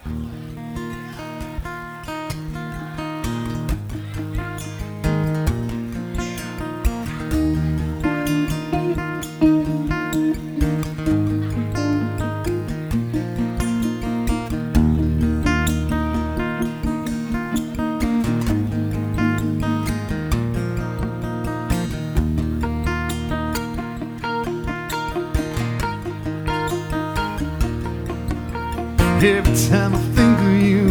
Every time I think of you,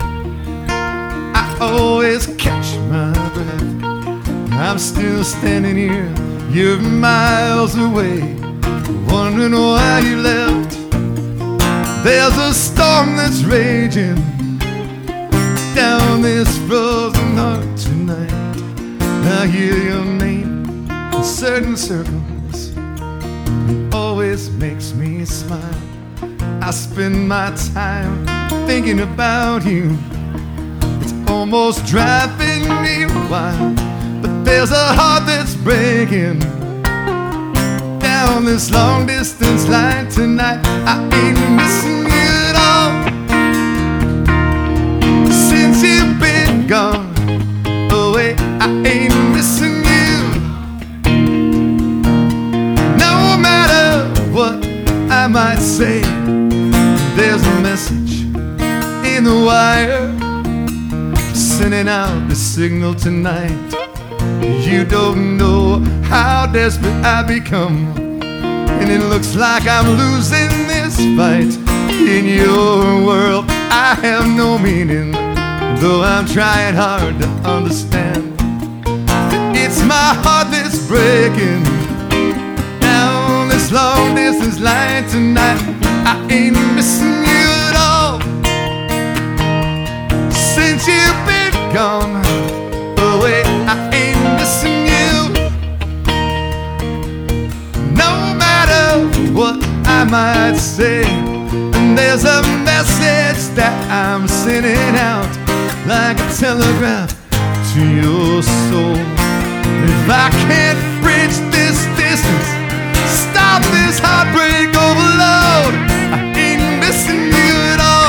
I always catch my breath. I'm still standing here, you're miles away, wondering why you left. There's a storm that's raging down this frozen heart tonight. I hear your name in certain circles, it always makes me smile. I spend my time thinking about you. It's almost driving me wild. But there's a heart that's breaking down this long distance line tonight. I ain't missing you at all since you've been gone away. I ain't missing you. No matter what I might say, there's a message in the wire sending out the signal tonight. You don't know how desperate I've become, and it looks like I'm losing this fight. In your world I have no meaning, though I'm trying hard to understand. It's my heart that's breaking down this long distance line tonight. I ain't missing you at all since you've been gone away. I ain't missing you. No matter what I might say, and there's a message that I'm sending out like a telegraph to your soul. If I can't bridge this distance, stop this heartbreak overload, I ain't missing you at all.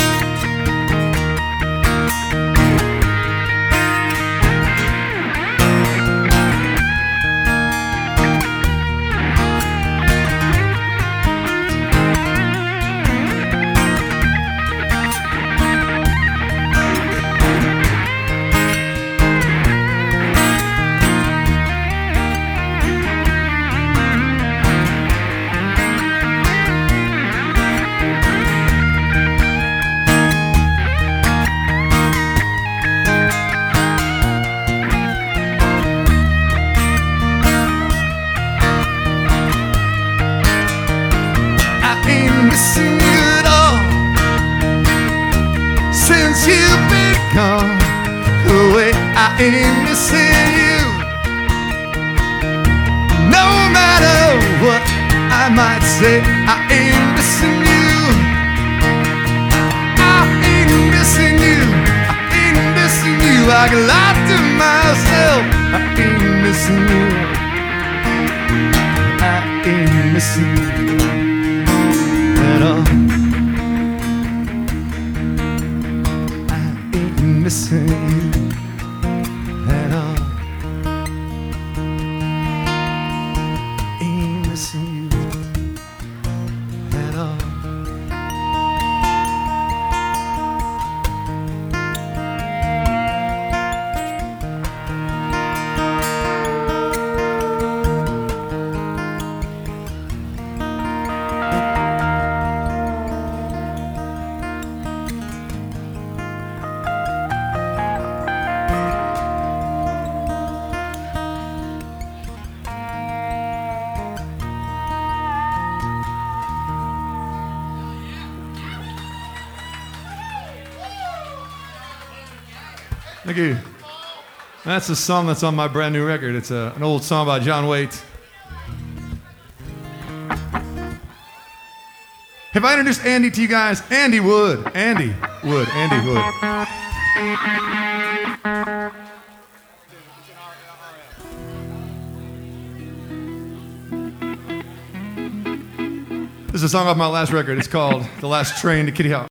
Missing you at all since you've been gone away. I ain't missing you. No matter what I might say, I ain't missing you. I ain't missing you. I ain't missing you. I can lie to myself. I ain't missing you. I ain't missing you at all. I ain't missing you at all. Ain't missing you at all. Thank you. That's a song that's on my brand new record. It's an old song by John Waite. Have I introduced Andy to you guys? Andy Wood. Andy Wood. Andy Wood. This is a song off my last record. It's called The Last Train to Kitty Hawk.